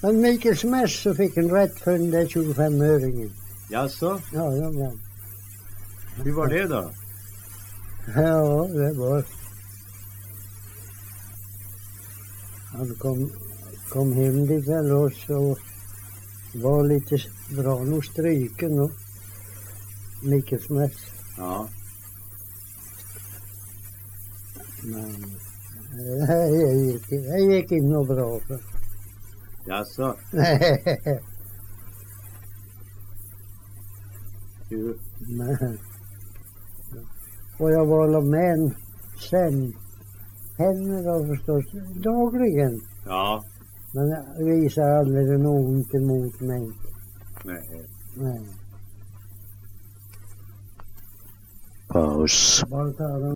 Men Mikael Smärs så fick en rätt för den där 25-öringen. Jaså? Ja, ja. Hur var det då? Ja, det var... Han kom hem dit till oss och var lite bra nog stryken och Mikael Smärs. Ja. Men jag gick in och bra för. Jaså? Hur? Men, och jag var med sen. Henne då förstås dagligen. Ja. Men jag visar aldrig något emot mig. Nej. Nej. Paus. Bara ta